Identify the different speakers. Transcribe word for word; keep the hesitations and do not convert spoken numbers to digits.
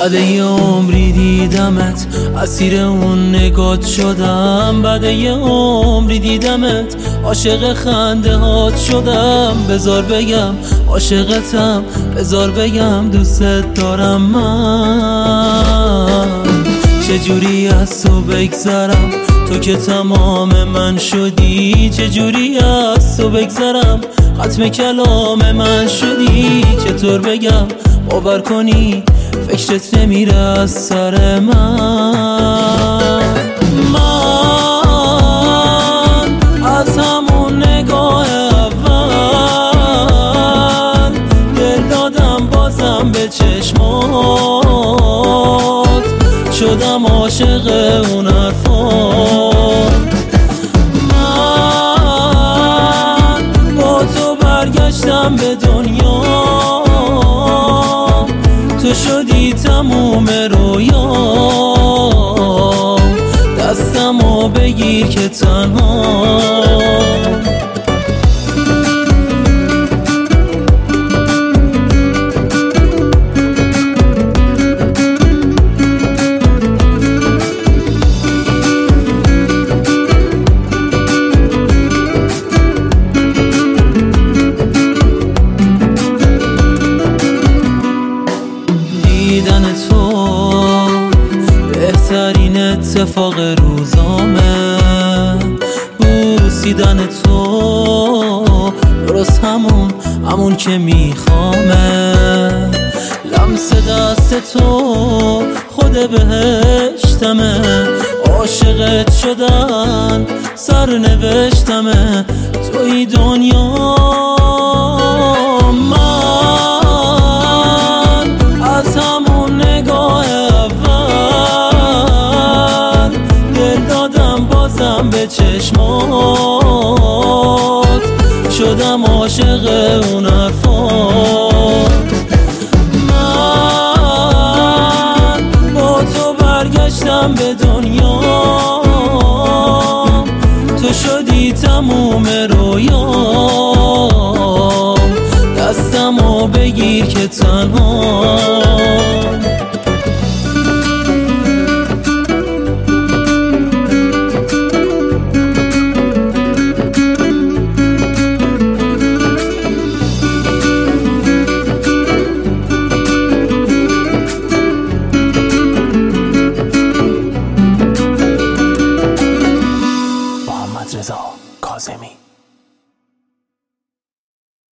Speaker 1: بعد یه عمری دیدمت، اسیر اون نگات شدم. بعد یه عمری دیدمت، عاشق خنده هات شدم. بذار بگم عاشقتم، بذار بگم دوست دارم. من چجوری از تو بگذرم، تو که تمام من شدی. چجوری از تو بگذرم، ختم کلام من شدی. چطور بگم باور کنی فکرت نمیره از سر من. من از همون نگاه اول دل دادم بازم به چشمات، شدم عاشق اون حرفات. من با تو برگشتم به دنیا، تو شدی تموم رویام. دستمو بگیر که تنها دیدن تو بهترین اتفاق روزامه. بوسیدن تو درست همون همون که میخوامه. لمس دست تو خود بهشتمه. عاشقت شدن سرنوشتمه، توی دنیا. از همون نگاه اول دل دادم بازم به چشمات، شدم عاشق اون حرفات. من با تو برگشتم به دنیا، تو شدی تموم رویام. دستمو بگیر که تنها محمد رضا کاظمی.